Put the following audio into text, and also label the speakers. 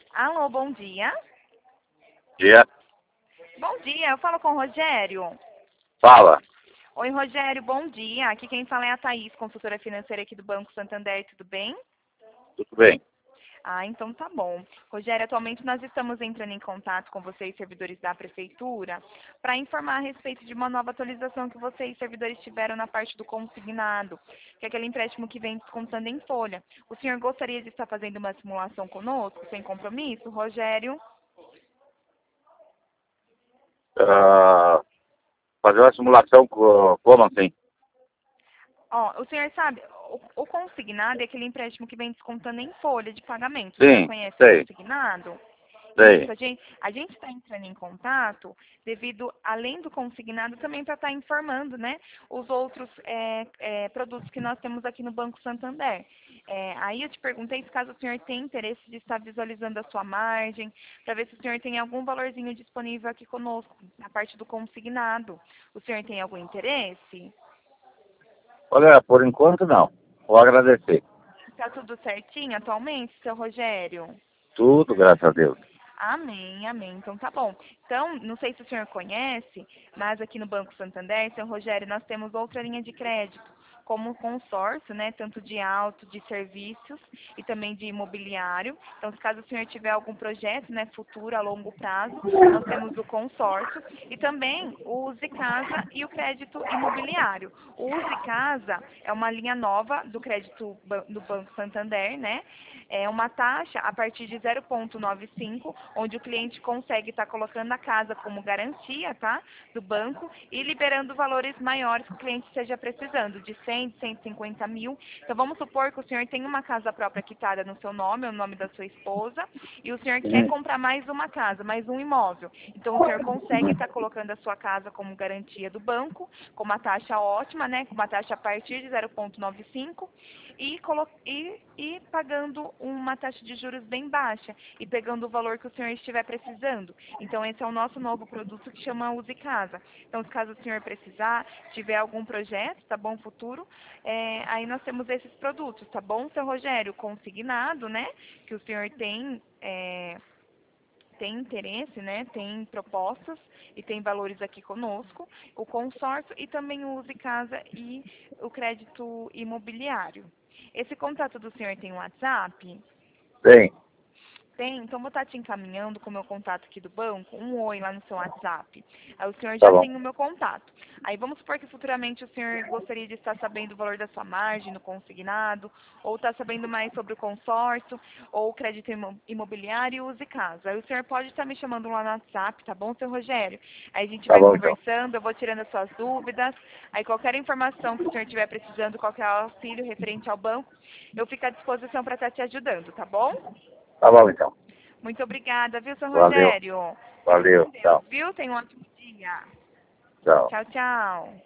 Speaker 1: Alô, bom dia.
Speaker 2: Dia.
Speaker 1: Bom dia, eu falo com o Rogério.
Speaker 2: Fala.
Speaker 1: Oi, Rogério, bom dia. Aqui quem fala é a Thaís, consultora financeira aqui do Banco Santander, tudo bem?
Speaker 2: Tudo bem?
Speaker 1: Ah, então tá bom. Rogério, atualmente nós estamos entrando em contato com vocês, servidores da Prefeitura, para informar a respeito de uma nova atualização que vocês, servidores, tiveram na parte do consignado, que é aquele empréstimo que vem descontando em folha. O senhor gostaria de estar fazendo uma simulação conosco, sem compromisso, Rogério?
Speaker 2: Ah, fazer uma simulação como assim?
Speaker 1: Ó, o senhor sabe, o consignado é aquele empréstimo que vem descontando em folha de pagamento. O senhor
Speaker 2: Sim,
Speaker 1: conhece o
Speaker 2: sei,
Speaker 1: consignado? Isso,
Speaker 2: sei.
Speaker 1: a gente está entrando em contato devido, além do consignado, também para estar informando, né, os outros produtos que nós temos aqui no Banco Santander. Aí eu te perguntei se caso o senhor tem interesse de estar visualizando a sua margem, para ver se o senhor tem algum valorzinho disponível aqui conosco, na parte do consignado. O senhor tem algum interesse?
Speaker 2: Olha, por enquanto não. Vou agradecer.
Speaker 1: Tá tudo certinho atualmente, seu Rogério?
Speaker 2: Tudo, graças a Deus.
Speaker 1: Amém, amém. Então tá bom. Então, não sei se o senhor conhece, mas aqui no Banco Santander, seu Rogério, nós temos outra linha de crédito, como consórcio, né, tanto de auto, de serviços e também de imobiliário. Então, se caso o senhor tiver algum projeto, né, futuro, a longo prazo, nós temos o consórcio e também o Use Casa e o crédito imobiliário. O Use Casa é uma linha nova do crédito do Banco Santander, né? É uma taxa a partir de 0,95, onde o cliente consegue estar colocando a casa como garantia, tá? Do banco e liberando valores maiores que o cliente esteja precisando, de 100, de 150 mil. Então, vamos supor que o senhor tem uma casa própria quitada no seu nome, ou no nome da sua esposa, e o senhor quer
Speaker 2: Uhum,
Speaker 1: comprar mais uma casa, mais um imóvel. Então, o senhor consegue
Speaker 2: uhum.
Speaker 1: estar colocando a sua casa como garantia do banco, com uma taxa ótima, né? Com uma taxa a partir de 0,95 e pagando uma taxa de juros bem baixa e pegando o valor que o senhor estiver precisando. Então, esse é o nosso novo produto que chama Use Casa. Então, se caso o senhor precisar, tiver algum projeto, tá bom, futuro, aí nós temos esses produtos, tá bom, seu Rogério? Consignado, né? Que o senhor tem interesse, né? Tem propostas e tem valores aqui conosco, o consórcio e também o Use Casa e o crédito imobiliário. Esse contato do senhor tem WhatsApp?
Speaker 2: Bem,
Speaker 1: Tem, então vou estar te encaminhando com o meu contato aqui do banco, um oi lá no seu WhatsApp. Aí o senhor
Speaker 2: tá
Speaker 1: já
Speaker 2: bom.
Speaker 1: tem o meu contato. Aí vamos supor que futuramente o senhor gostaria de estar sabendo o valor da sua margem no consignado, ou está sabendo mais sobre o consórcio, ou o crédito imobiliário e use casa. Aí o senhor pode estar me chamando lá no WhatsApp, tá bom, seu Rogério? Aí a gente
Speaker 2: Tá
Speaker 1: vai
Speaker 2: bom, então.
Speaker 1: conversando, eu vou tirando as suas dúvidas. Aí qualquer informação que o senhor estiver precisando, qualquer auxílio referente ao banco, eu fico à disposição para estar te ajudando, tá bom?
Speaker 2: Tá bom, então.
Speaker 1: Muito obrigada, viu, seu
Speaker 2: Valeu.
Speaker 1: Rogério? Fica com
Speaker 2: Valeu.
Speaker 1: Deus,
Speaker 2: Tchau.
Speaker 1: viu? Tenha um ótimo dia.
Speaker 2: Tchau.
Speaker 1: Tchau, tchau.